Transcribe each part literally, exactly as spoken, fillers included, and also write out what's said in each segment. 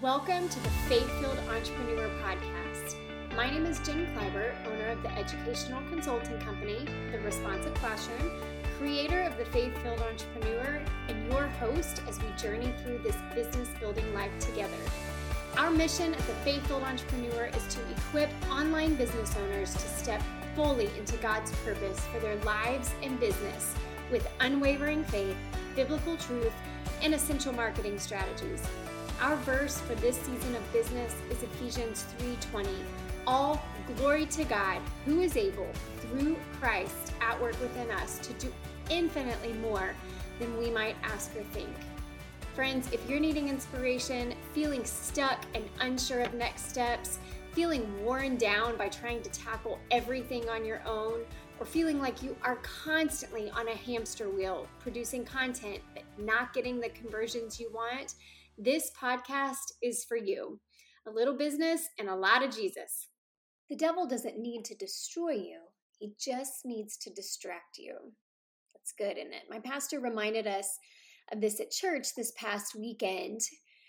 Welcome to the Faith-Filled Entrepreneur Podcast. My name is Jen Kleiber, owner of the educational consulting company, The Responsive Classroom, creator of the Faith-Filled Entrepreneur, and your host as we journey through this business-building life together. Our mission at the Faith-Filled Entrepreneur is to equip online business owners to step fully into God's purpose for their lives and business with unwavering faith, biblical truth, and essential marketing strategies. Our verse for this season of business is Ephesians three twenty. All glory to God, who is able, through Christ, at work within us, to do infinitely more than we might ask or think. Friends, if you're needing inspiration, feeling stuck and unsure of next steps, feeling worn down by trying to tackle everything on your own, or feeling like you are constantly on a hamster wheel, producing content but not getting the conversions you want, this podcast is for you. A little business and a lot of Jesus. The devil doesn't need to destroy you. He just needs to distract you. That's good, isn't it? My pastor reminded us of this at church this past weekend.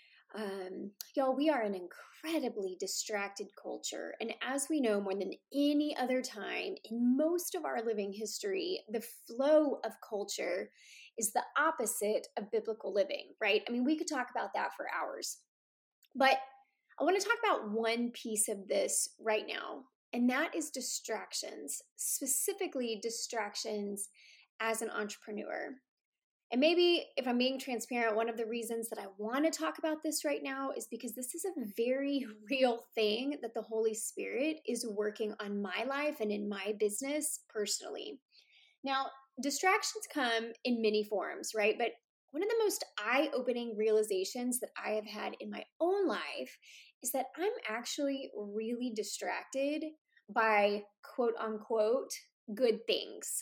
Um, y'all, we are an incredibly distracted culture. And as we know more than any other time in most of our living history, the flow of culture is the opposite of biblical living, right? I mean, we could talk about that for hours. But I want to talk about one piece of this right now, and that is distractions, specifically distractions as an entrepreneur. And maybe if I'm being transparent, one of the reasons that I want to talk about this right now is because this is a very real thing that the Holy Spirit is working on my life and in my business personally. Now, distractions come in many forms, right? But one of the most eye-opening realizations that I have had in my own life is that I'm actually really distracted by quote unquote good things.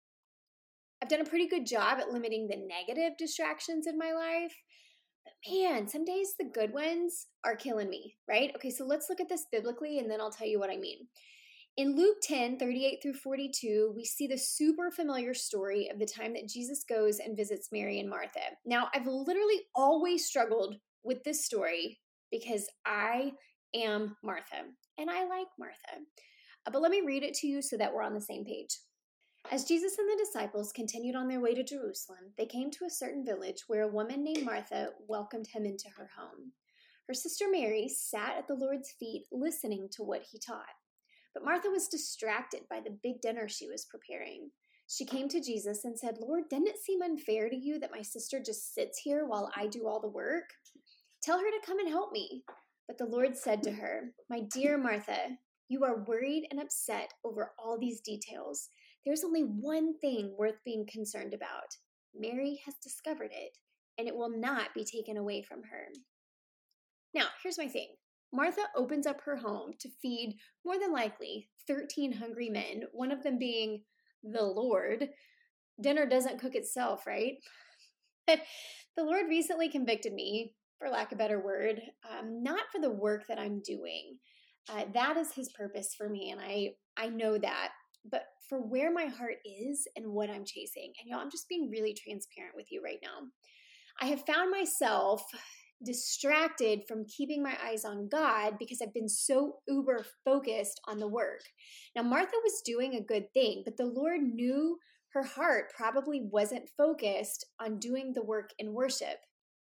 I've done a pretty good job at limiting the negative distractions in my life, but man, some days the good ones are killing me, right? Okay, so let's look at this biblically and then I'll tell you what I mean. In Luke ten, thirty-eight through forty-two, we see the super familiar story of the time that Jesus goes and visits Mary and Martha. Now, I've literally always struggled with this story because I am Martha, and I like Martha. Uh, but let me read it to you so that we're on the same page. As Jesus and the disciples continued on their way to Jerusalem, they came to a certain village where a woman named Martha welcomed him into her home. Her sister Mary sat at the Lord's feet listening to what he taught. But Martha was distracted by the big dinner she was preparing. She came to Jesus and said, "Lord, doesn't it seem unfair to you that my sister just sits here while I do all the work? Tell her to come and help me." But the Lord said to her, "My dear Martha, you are worried and upset over all these details. There's only one thing worth being concerned about. Mary has discovered it, and it will not be taken away from her." Now, here's my thing. Martha opens up her home to feed, more than likely, thirteen hungry men, one of them being the Lord. Dinner doesn't cook itself, right? But the Lord recently convicted me, for lack of a better word, um, not for the work that I'm doing. Uh, that is his purpose for me, and I, I know that. But for where my heart is and what I'm chasing. And y'all, I'm just being really transparent with you right now. I have found myself distracted from keeping my eyes on God because I've been so uber focused on the work. Now, Martha was doing a good thing, but the Lord knew her heart probably wasn't focused on doing the work in worship.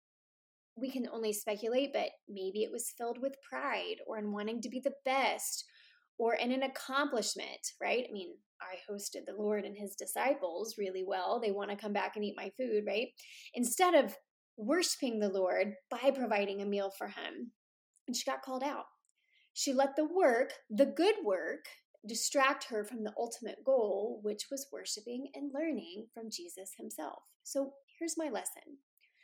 We can only speculate, but maybe it was filled with pride or in wanting to be the best or in an accomplishment, right? I mean, I hosted the Lord and his disciples really well. They want to come back and eat my food, right? Instead of worshiping the Lord by providing a meal for him. And she got called out. She let the work, the good work, distract her from the ultimate goal, which was worshiping and learning from Jesus himself. So here's my lesson.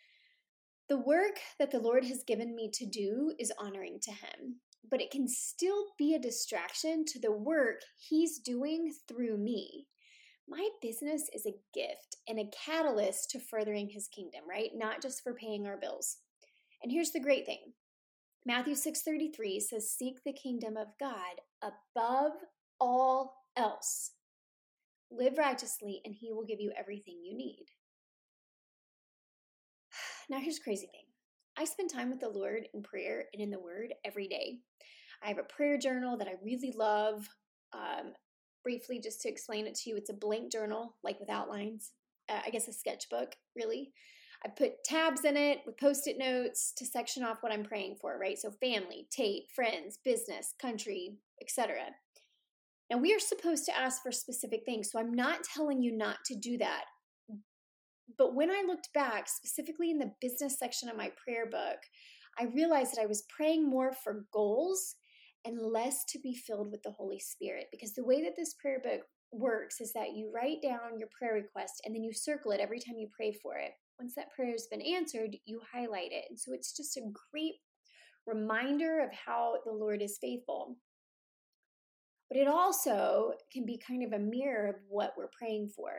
The work that the Lord has given me to do is honoring to him, but it can still be a distraction to the work he's doing through me. My business is a gift and a catalyst to furthering his kingdom, right? Not just for paying our bills. And here's the great thing. Matthew six thirty-three says, "Seek the kingdom of God above all else. Live righteously, and he will give you everything you need." Now, here's the crazy thing. I spend time with the Lord in prayer and in the Word every day. I have a prayer journal that I really love. Um, briefly, just to explain it to you, it's a blank journal, like with outlines. Uh, I guess a sketchbook, really. I put tabs in it with Post-it notes to section off what I'm praying for, right? So family, Tate, friends, business, country, et cetera. Now, we are supposed to ask for specific things, so I'm not telling you not to do that. But when I looked back, specifically in the business section of my prayer book, I realized that I was praying more for goals and less to be filled with the Holy Spirit. Because the way that this prayer book works is that you write down your prayer request and then you circle it every time you pray for it. Once that prayer has been answered, you highlight it. And so it's just a great reminder of how the Lord is faithful. But it also can be kind of a mirror of what we're praying for.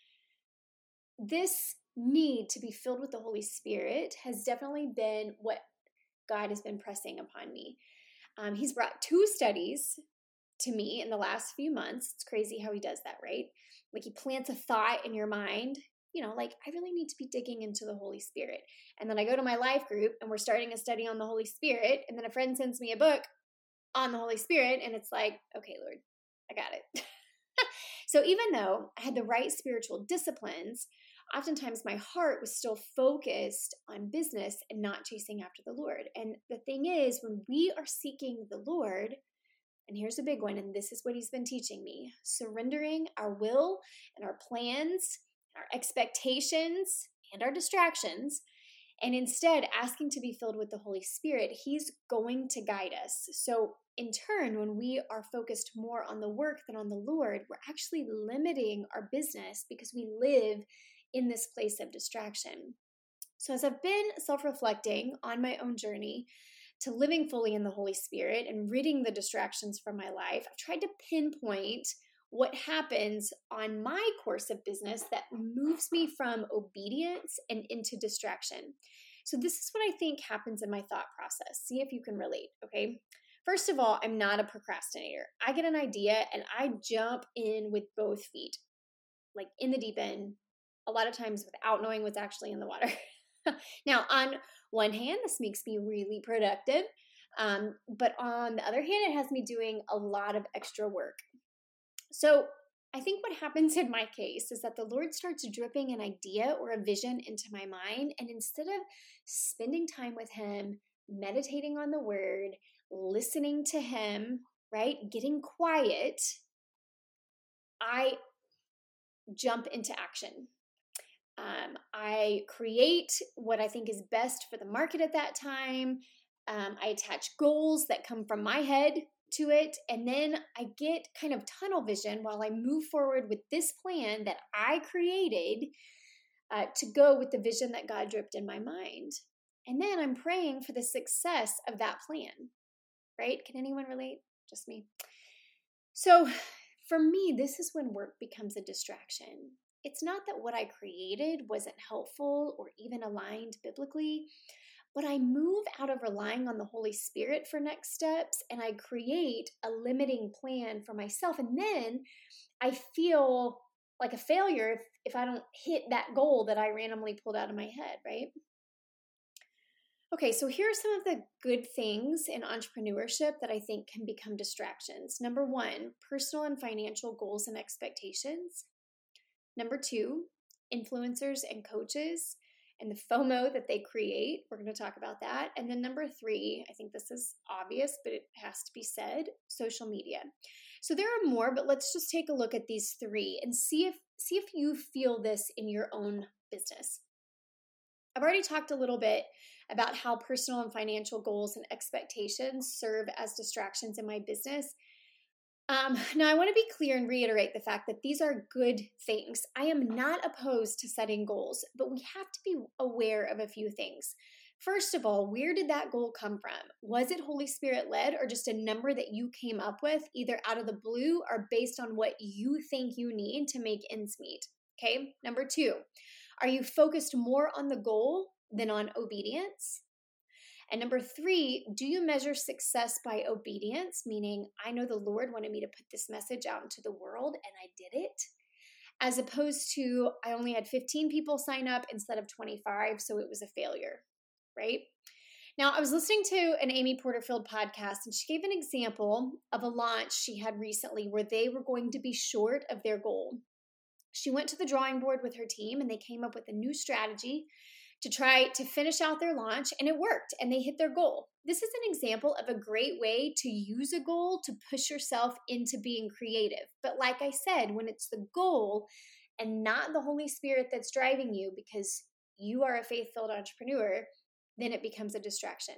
This need to be filled with the Holy Spirit has definitely been what God has been pressing upon me. Um, he's brought two studies to me in the last few months. It's crazy how he does that, right? Like he plants a thought in your mind, you know, like I really need to be digging into the Holy Spirit. And then I go to my life group and we're starting a study on the Holy Spirit. And then a friend sends me a book on the Holy Spirit. And it's like, okay, Lord, I got it. So even though I had the right spiritual disciplines, oftentimes my heart was still focused on business and not chasing after the Lord. And the thing is, when we are seeking the Lord, and here's a big one, and this is what he's been teaching me, surrendering our will and our plans, our expectations, and our distractions, and instead asking to be filled with the Holy Spirit, he's going to guide us. So in turn, when we are focused more on the work than on the Lord, we're actually limiting our business because we live in this place of distraction. So as I've been self-reflecting on my own journey to living fully in the Holy Spirit and ridding the distractions from my life, I've tried to pinpoint what happens on my course of business that moves me from obedience and into distraction. So this is what I think happens in my thought process. See if you can relate, okay? First of all, I'm not a procrastinator. I get an idea and I jump in with both feet, like in the deep end, a lot of times without knowing what's actually in the water. Now, on one hand, this makes me really productive. Um, but on the other hand, it has me doing a lot of extra work. So I think what happens in my case is that the Lord starts dripping an idea or a vision into my mind. And instead of spending time with him, meditating on the word, listening to him, right, getting quiet, I jump into action. Um, I create what I think is best for the market at that time. Um, I attach goals that come from my head to it. And then I get kind of tunnel vision while I move forward with this plan that I created uh, to go with the vision that God dripped in my mind. And then I'm praying for the success of that plan, right? Can anyone relate? Just me. So for me, this is when work becomes a distraction. It's not that what I created wasn't helpful or even aligned biblically, but I move out of relying on the Holy Spirit for next steps and I create a limiting plan for myself. And then I feel like a failure if, if I don't hit that goal that I randomly pulled out of my head, right? Okay, so here are some of the good things in entrepreneurship that I think can become distractions. Number one, personal and financial goals and expectations. Number two, influencers and coaches and the FOMO that they create. We're going to talk about that. And then number three, I think this is obvious, but it has to be said, social media. So there are more, but let's just take a look at these three and see if see if you feel this in your own business. I've already talked a little bit about how personal and financial goals and expectations serve as distractions in my business. Um, now, I want to be clear and reiterate the fact that these are good things. I am not opposed to setting goals, but we have to be aware of a few things. First of all, where did that goal come from? Was it Holy Spirit led or just a number that you came up with either out of the blue or based on what you think you need to make ends meet? Okay. Number two, are you focused more on the goal than on obedience? And number three, do you measure success by obedience? Meaning, I know the Lord wanted me to put this message out into the world and I did it. As opposed to, I only had fifteen people sign up instead of twenty-five, so it was a failure. right? Now, I was listening to an Amy Porterfield podcast, and she gave an example of a launch she had recently where they were going to be short of their goal. She went to the drawing board with her team, and they came up with a new strategy to try to finish out their launch, and it worked, and they hit their goal. This is an example of a great way to use a goal to push yourself into being creative. But like I said, when it's the goal and not the Holy Spirit that's driving you because you are a faith-filled entrepreneur, then it becomes a distraction.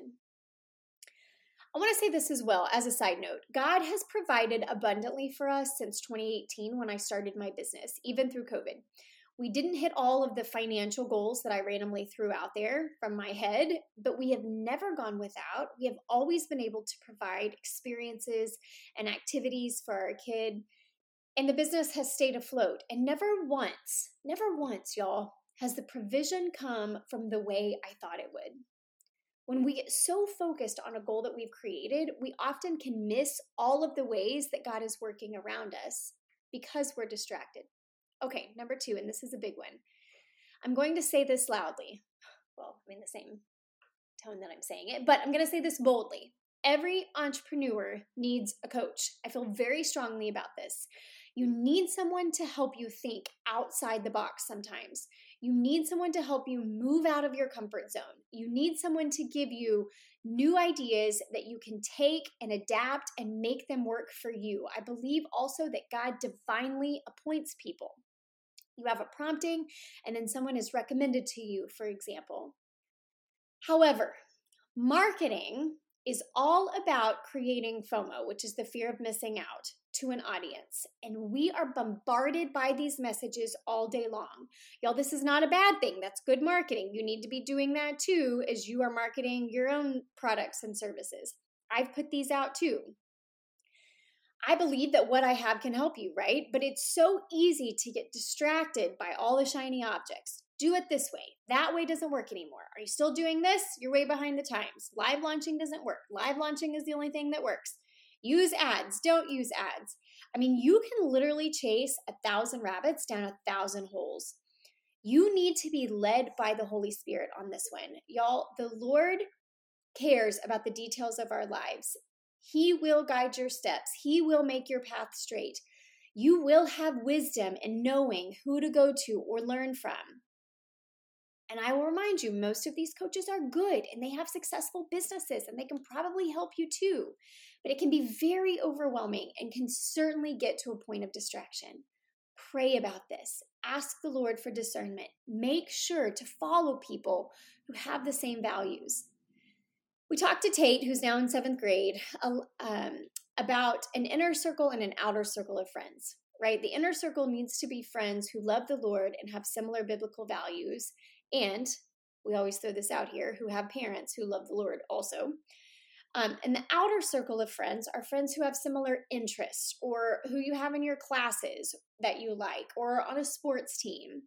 I want to say this as well as a side note. God has provided abundantly for us since twenty eighteen when I started my business, even through COVID. We didn't hit all of the financial goals that I randomly threw out there from my head, but we have never gone without. We have always been able to provide experiences and activities for our kid, and the business has stayed afloat. And never once, never once, y'all, has the provision come from the way I thought it would. When we get so focused on a goal that we've created, we often can miss all of the ways that God is working around us because we're distracted. Okay, number two, and this is a big one. I'm going to say this loudly. Well, I mean the same tone that I'm saying it, but I'm going to say this boldly. Every entrepreneur needs a coach. I feel very strongly about this. You need someone to help you think outside the box sometimes. You need someone to help you move out of your comfort zone. You need someone to give you new ideas that you can take and adapt and make them work for you. I believe also that God divinely appoints people. You have a prompting, and then someone is recommended to you, for example. However, marketing is all about creating FOMO, which is the fear of missing out, to an audience. And we are bombarded by these messages all day long. Y'all, this is not a bad thing. That's good marketing. You need to be doing that too as you are marketing your own products and services. I've put these out too. I believe that what I have can help you, right? But it's so easy to get distracted by all the shiny objects. Do it this way. That way doesn't work anymore. Are you still doing this? You're way behind the times. Live launching doesn't work. Live launching is the only thing that works. Use ads. Don't use ads. I mean, you can literally chase a thousand rabbits down a thousand holes. You need to be led by the Holy Spirit on this one. Y'all, the Lord cares about the details of our lives. He will guide your steps. He will make your path straight. You will have wisdom in knowing who to go to or learn from. And I will remind you, most of these coaches are good and they have successful businesses and they can probably help you too. But it can be very overwhelming and can certainly get to a point of distraction. Pray about this. Ask the Lord for discernment. Make sure to follow people who have the same values. We talked to Tate, who's now in seventh grade, um, about an inner circle and an outer circle of friends, right? The inner circle needs to be friends who love the Lord and have similar biblical values. And we always throw this out here, who have parents who love the Lord also. Um, and the outer circle of friends are friends who have similar interests or who you have in your classes that you like or on a sports team.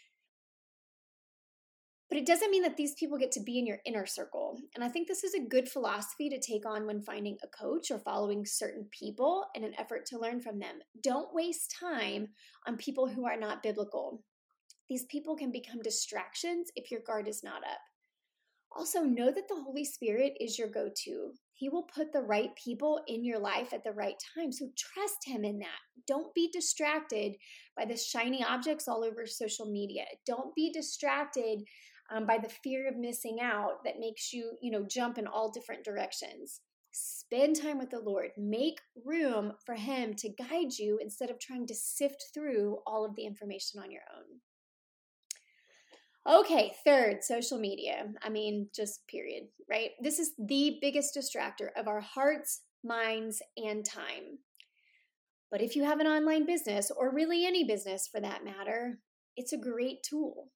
But it doesn't mean that these people get to be in your inner circle. And I think this is a good philosophy to take on when finding a coach or following certain people in an effort to learn from them. Don't waste time on people who are not biblical. These people can become distractions if your guard is not up. Also, know that the Holy Spirit is your go-to. He will put the right people in your life at the right time. So trust him in that. Don't be distracted by the shiny objects all over social media. Don't be distracted um, by the fear of missing out that makes you, you know, jump in all different directions. Spend time with the Lord. Make room for him to guide you instead of trying to sift through all of the information on your own. Okay, third, social media. I mean, just period, right? This is the biggest distractor of our hearts, minds, and time. But if you have an online business, or really any business for that matter, it's a great tool.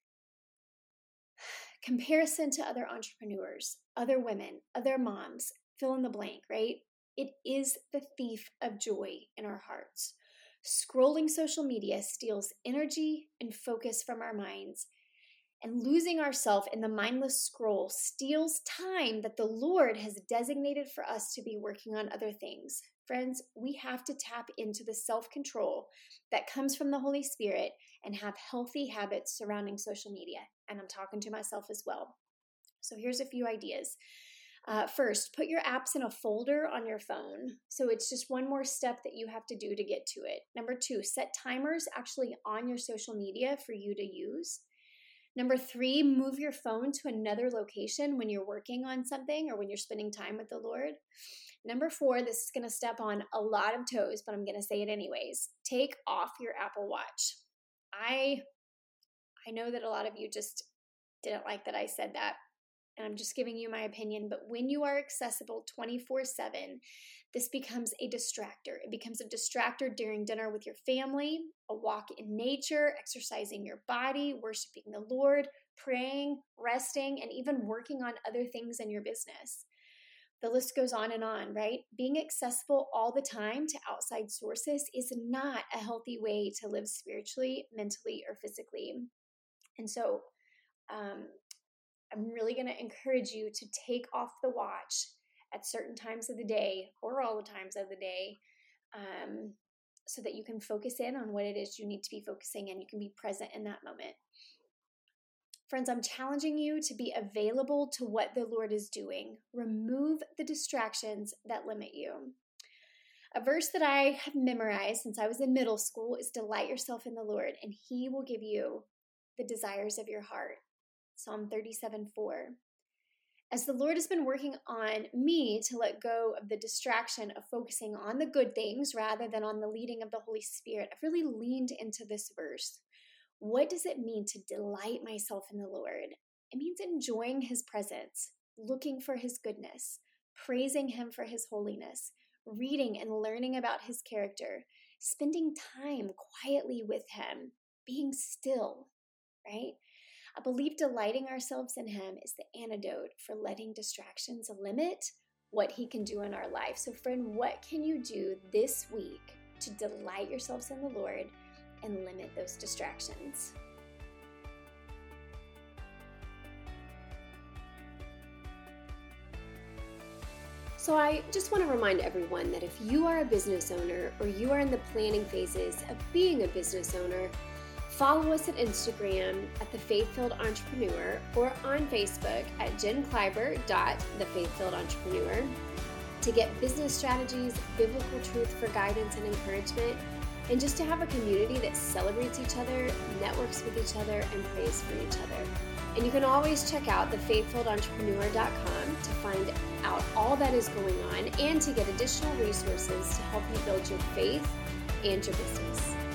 Comparison to other entrepreneurs, other women, other moms, fill in the blank, right? It is the thief of joy in our hearts. Scrolling social media steals energy and focus from our minds. And losing ourselves in the mindless scroll steals time that the Lord has designated for us to be working on other things. Friends, we have to tap into the self-control that comes from the Holy Spirit and have healthy habits surrounding social media. And I'm talking to myself as well. So here's a few ideas. Uh, first, put your apps in a folder on your phone. So it's just one more step that you have to do to get to it. Number two, set timers actually on your social media for you to use. Number three, move your phone to another location when you're working on something or when you're spending time with the Lord. Number four, this is going to step on a lot of toes, but I'm going to say it anyways. Take off your Apple Watch. I, I know that a lot of you just didn't like that I said that. And I'm just giving you my opinion, but when you are accessible twenty-four seven, this becomes a distractor. It becomes a distractor during dinner with your family, a walk in nature, exercising your body, worshiping the Lord, praying, resting, and even working on other things in your business. The list goes on and on, right? Being accessible all the time to outside sources is not a healthy way to live spiritually, mentally, or physically. And so, um, I'm really going to encourage you to take off the watch at certain times of the day or all the times of the day um, so that you can focus in on what it is you need to be focusing and you can be present in that moment. Friends, I'm challenging you to be available to what the Lord is doing. Remove the distractions that limit you. A verse that I have memorized since I was in middle school is delight yourself in the Lord and He will give you the desires of your heart. Psalm thirty-seven four. As the Lord has been working on me to let go of the distraction of focusing on the good things rather than on the leading of the Holy Spirit, I've really leaned into this verse. What does it mean to delight myself in the Lord? It means enjoying His presence, looking for His goodness, praising Him for His holiness, reading and learning about His character, spending time quietly with Him, being still, right? I believe delighting ourselves in Him is the antidote for letting distractions limit what He can do in our life. So friend, what can you do this week to delight yourselves in the Lord and limit those distractions? So I just want to remind everyone that if you are a business owner or you are in the planning phases of being a business owner, follow us at Instagram at The Faith-Filled Entrepreneur or on Facebook at jen kleiber dot the faith filled entrepreneur to get business strategies, biblical truth for guidance and encouragement, and just to have a community that celebrates each other, networks with each other, and prays for each other. And you can always check out the faith filled entrepreneur dot com to find out all that is going on and to get additional resources to help you build your faith and your business.